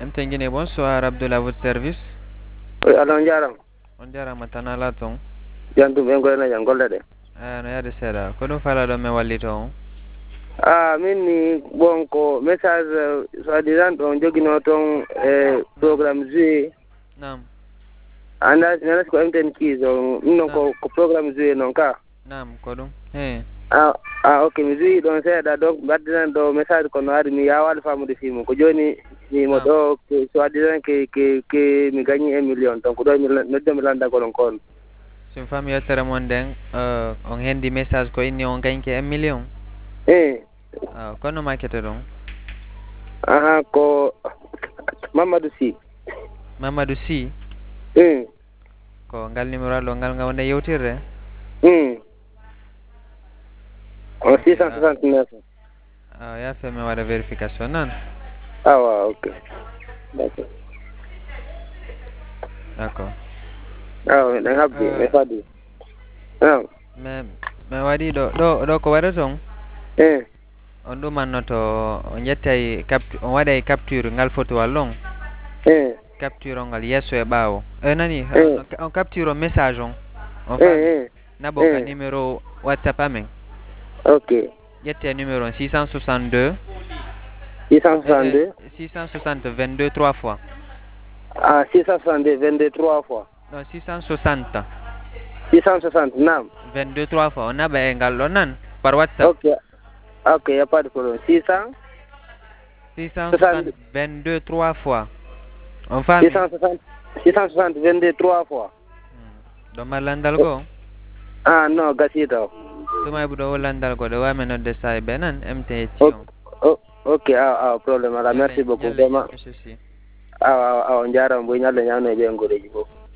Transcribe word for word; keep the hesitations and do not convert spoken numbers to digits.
Mtengine, bonsoir, Abdullah, à votre service. Oui, alors njaram. On dirait maintenant là ton. Jantum en goyna jan golle de. Ah, no yade seda. Ko ɗum fala ɗo mi wallito on. Ah, min ni bon ko message soi-disant on jogino ton e programme joué. Nam. Anda nana ko M T N keys on non ko ko programme joué non ka. Nam, ko ɗum. He. Ah, ah ok mi joué don seeɗa donc baddinan ɗo message kono ari mi yawade famude fimo ko joni mi mo ɗo soi-disant ke ke ke mi gagné un million donc ɗo mi nodde mi landa ko ɗon kon. Sin fami yettere mon nden on hendi message ko inni on gañke un million. Eh. Ah, kono makete ɗum. Aha ko Mamadou Sy. Mamadou Sy. Mm. Ko ngal numéro ɗo ngal ngal wonde yewtirde. Mm. O six cent soixante-neuf. Ah, ya fe mi waɗa vérification nan. Ah waaw ok. D'accord. D'accord. Ah oui, ɗen habdi mi faadi. Ah. Me mi waɗi ɗo ɗo ɗo ko waɗa ton. Eh. On ɗumannoto on ƴettay capture on waɗay capture ngal photowal on. Eh. Capture on ngal yesso e ɓaawo. E nani Eh. on capture o message on. On Eh, faami eh. nabo ka numéro WhatsApp amen. Ok. ƴette numéro six cent soixante-deux. six cent soixante-deux. six cent soixante vingt-deux trois fois. Ah, six cent soixante-deux vingt-deux trois fois. Non, six cent soixante. six cent soixante, naam. vingt-deux trois fois. On naɓa e ngal ɗo nan par WhatsApp. Ok. Ok, y a pas de problème. six cent. six cent soixante vingt-deux trois fois. On faami. six cent soixante six cent soixante vingt-deux trois fois. ɗo ma landal goo. Ah non, gasito. Tuma bu ɗo landal goo ɗo wami nodde sa e ɓe nan M T N hetti on. Ok, ah ah problème ala merci beaucoup vraiment. Ah ah ah on jarama bo ñalle ñawno e ɓe ngoreji fof.